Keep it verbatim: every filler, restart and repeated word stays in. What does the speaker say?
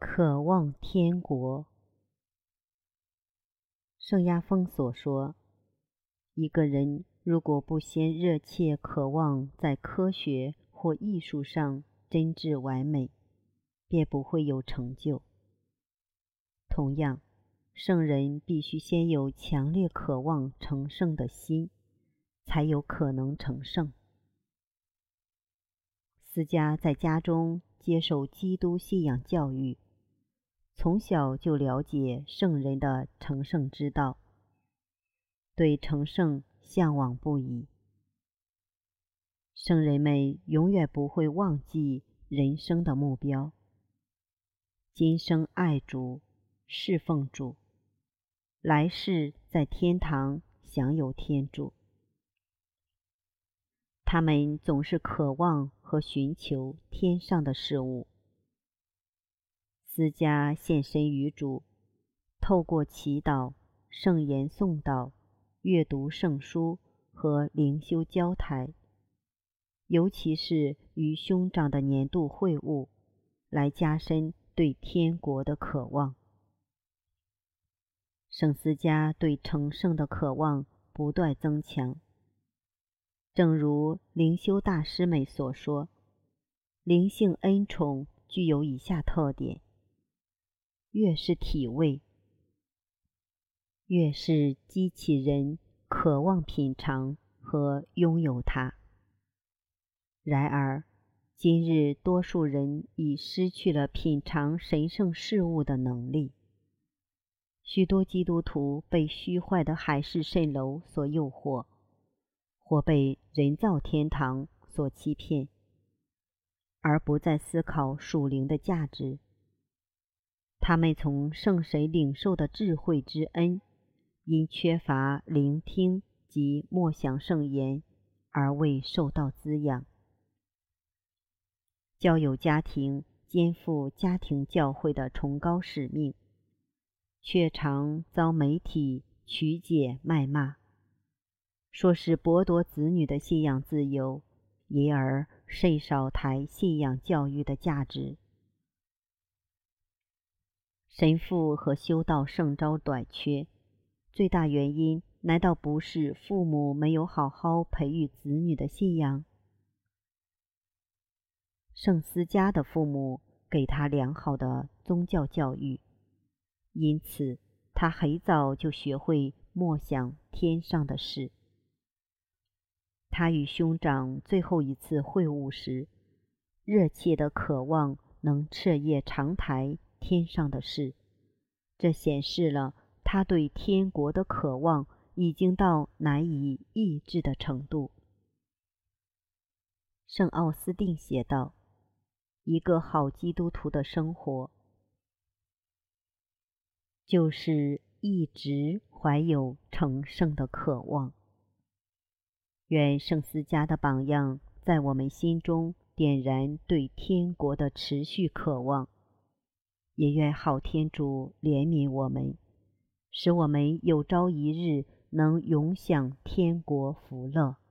渴望天国。圣亚封所说，一个人如果不先热切渴望在科学或艺术上真挚完美，便不会有成就。同样，圣人必须先有强烈渴望成圣的心，才有可能成圣。思嘉在家中接受基督信仰教育，从小就了解圣人的成圣之道，对成圣向往不已。圣人们永远不会忘记人生的目标：今生爱主，侍奉主，来世在天堂享有天主。他们总是渴望和寻求天上的事物。思嘉献身于主，透过祈祷、圣言诵祷、阅读圣书和灵修交谈，尤其是与兄长的年度会晤，来加深对天国的渴望。圣思嘉对成圣的渴望不断增强。正如灵修大师们所说，灵性恩宠具有以下特点：越是体味，越是激起人渴望品尝和拥有它。然而，今日多数人已失去了品尝神圣事物的能力。许多基督徒被虚幻的海市蜃楼所诱惑，或被人造天堂所欺骗，而不再思考属灵的价值。他们从圣神领受的智慧之恩，因缺乏聆听及默想圣言而未受到滋养。教友家庭肩负家庭教会的崇高使命，却常遭媒体曲解谩骂，说是剥夺子女的信仰自由，因而甚少谈信仰教育的价值。神父和修道圣召短缺，最大原因难道不是父母没有好好培育子女的信仰？圣思嘉的父母给他良好的宗教教育，因此他很早就学会默想天上的事。他与兄长最后一次会晤时，热切地渴望能彻夜长谈天上的事，这显示了他对天国的渴望已经到难以抑制的程度。圣奥斯定写道，一个好基督徒的生活，就是一直怀有成圣的渴望。愿圣思嘉的榜样在我们心中点燃对天国的持续渴望，也愿好天主怜悯我们，使我们有朝一日能永享天国福乐。